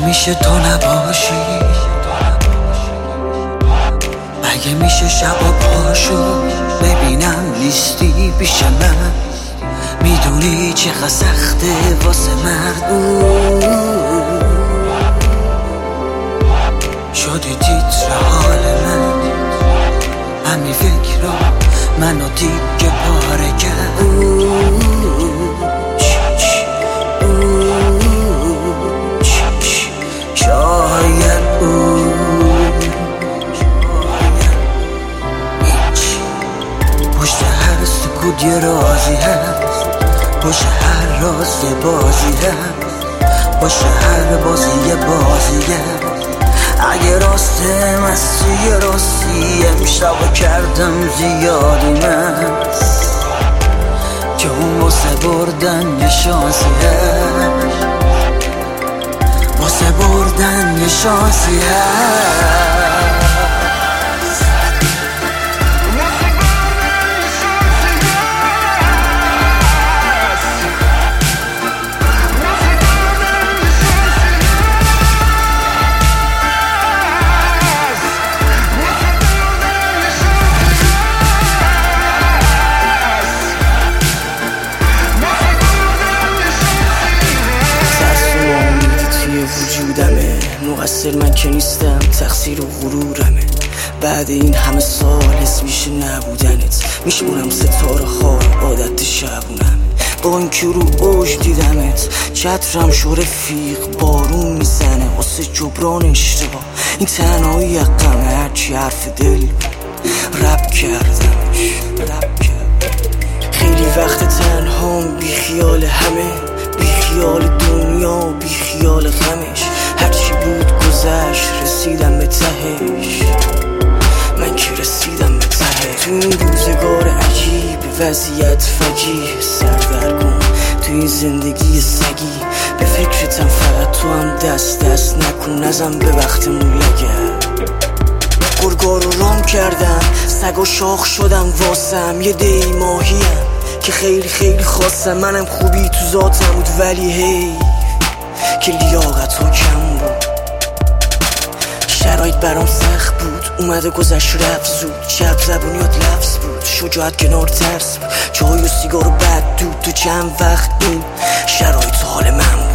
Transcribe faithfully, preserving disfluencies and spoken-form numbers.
میشه تو نباشی، اگه میشه شبا پاشو ببینم نیستی پیش من. میدونی چقدر سخته واسه مرد شدی تیتر حال من. همین فکرها منو دیگه پاره کرد. شاید او پشت هر سکوت یه رازی هست، پشت هر راز یه بازی هست، پشت هر بازی یه بازی هست. اگه راسته مستی راستی امشب کردم زیادی مست که اون واسه بردن یه شانسی هست، واسه بردن یه شانسی هست. وجودمه مقصر من که نیستم، تقصیر و غرورمه. بعد این همه سال حس میشه نبودنت، میشمونم ستاره ها عادت شبونم. با این که رو اوج دیدمت چترم شو رفیق بارون میزنه واسه جبران اشتباه. این تنهایی غمه هرچی حرف دل رب کردمش رب کردم. خیلی وقت تنهام بی خیال همه، بی خیال دنیا بی خیال غمش. هرچی بود گذشت رسیدم به تهش، من که رسیدم به ته. تو این روزگار عجیب وضعیت فجیح سردرگم، تو این زندگی سگی به فکرتم فقط تو هم دست دست نکن نزن به وقتمون لگه. گرگا رو رام کردم سگا شاخ شدم واسم، یه دی ماهیم که خیلی خیلی خواستم. منم خوبی تو ذاتم بود ولی هی که لیاقت ها کم بود. شرایط برام سخت بود اومده گذشت رفت زود. شب زبونیات لفظ بود شجاعت کنار ترس بود. چای و سیگار و بد دود تو چند وقت این شرایط حال من بود.